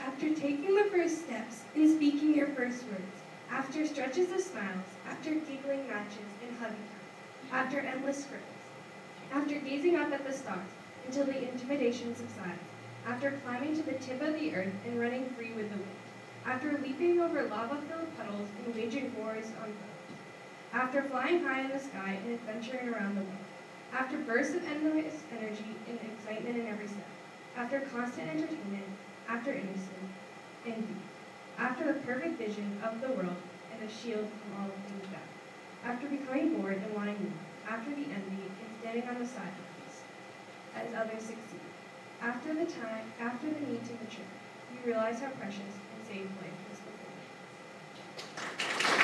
After taking the first steps in speaking your first words, after stretches of smiles, after giggling matches and hugging times, after endless scribbles, after gazing up at the stars until the intimidation subsides, after climbing to the tip of the earth and running free with the wind, after leaping over lava-filled puddles and waging wars on boats, after flying high in the sky and adventuring around the world, after bursts of endless energy and excitement in every step, after constant entertainment, after innocence and youth, after the perfect vision of the world and the shield from all things bad, after becoming bored and wanting more, after the envy and standing on the sidelines as others succeed, after the need to mature, you realize how precious and safe life